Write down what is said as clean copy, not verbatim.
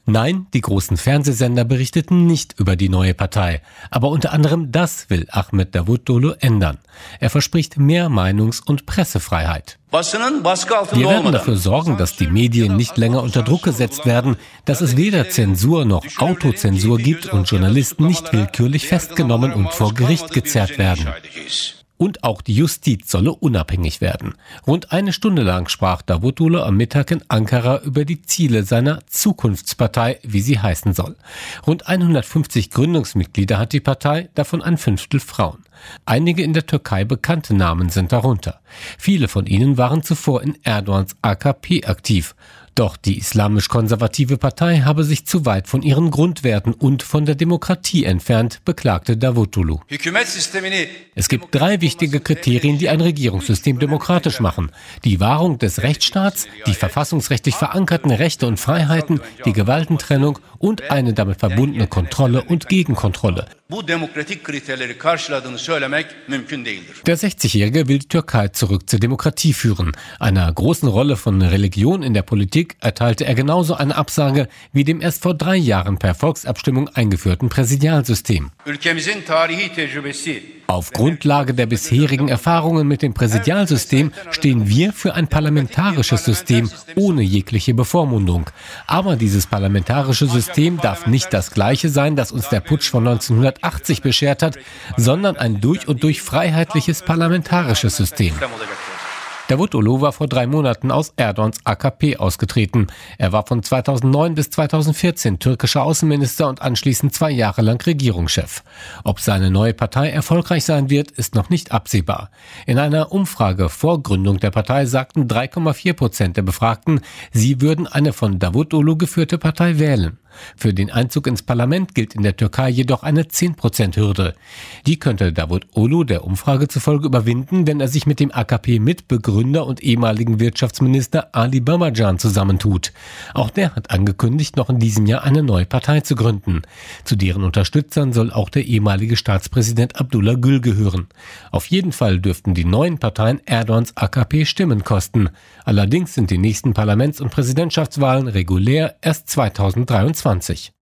Nein, die großen Fernsehsender berichteten nicht über die neue Partei. Aber unter anderem das will Ahmet Davutoğlu ändern. Er verspricht mehr Meinungs- und Pressefreiheit. Wir werden dafür sorgen, dass die Medien nicht länger unter Druck gesetzt werden, dass es weder Zensur noch Autozensur gibt und Journalisten nicht willkürlich festgenommen und vor Gericht gezerrt werden. Und auch die Justiz solle unabhängig werden. Rund eine Stunde lang sprach Davutoğlu am Mittag in Ankara über die Ziele seiner Zukunftspartei, wie sie heißen soll. Rund 150 Gründungsmitglieder hat die Partei, davon ein Fünftel Frauen. Einige in der Türkei bekannte Namen sind darunter. Viele von ihnen waren zuvor in Erdogans AKP aktiv. Doch die islamisch-konservative Partei habe sich zu weit von ihren Grundwerten und von der Demokratie entfernt, beklagte Davutoğlu. Es gibt 3 wichtige Kriterien, die ein Regierungssystem demokratisch machen. Die Wahrung des Rechtsstaats, die verfassungsrechtlich verankerten Rechte und Freiheiten, die Gewaltentrennung und eine damit verbundene Kontrolle und Gegenkontrolle. Der 60-Jährige will die Türkei zurück zur Demokratie führen. Einer großen Rolle von Religion in der Politik erteilte er genauso eine Absage wie dem erst vor 3 Jahren per Volksabstimmung eingeführten Präsidialsystem. Auf Grundlage der bisherigen Erfahrungen mit dem Präsidialsystem stehen wir für ein parlamentarisches System ohne jegliche Bevormundung. Aber dieses parlamentarische System darf nicht das gleiche sein, das uns der Putsch von 1980 beschert hat, sondern ein durch und durch freiheitliches parlamentarisches System. Davutoğlu war vor 3 Monaten aus Erdogans AKP ausgetreten. Er war von 2009 bis 2014 türkischer Außenminister und anschließend 2 Jahre lang Regierungschef. Ob seine neue Partei erfolgreich sein wird, ist noch nicht absehbar. In einer Umfrage vor Gründung der Partei sagten 3,4% der Befragten, sie würden eine von Davutoğlu geführte Partei wählen. Für den Einzug ins Parlament gilt in der Türkei jedoch eine 10%-Hürde. Die könnte Davutoğlu der Umfrage zufolge überwinden, wenn er sich mit dem AKP-Mitbegründer und ehemaligen Wirtschaftsminister Ali Babacan zusammentut. Auch der hat angekündigt, noch in diesem Jahr eine neue Partei zu gründen. Zu deren Unterstützern soll auch der ehemalige Staatspräsident Abdullah Gül gehören. Auf jeden Fall dürften die neuen Parteien Erdogans AKP Stimmen kosten. Allerdings sind die nächsten Parlaments- und Präsidentschaftswahlen regulär erst 2023.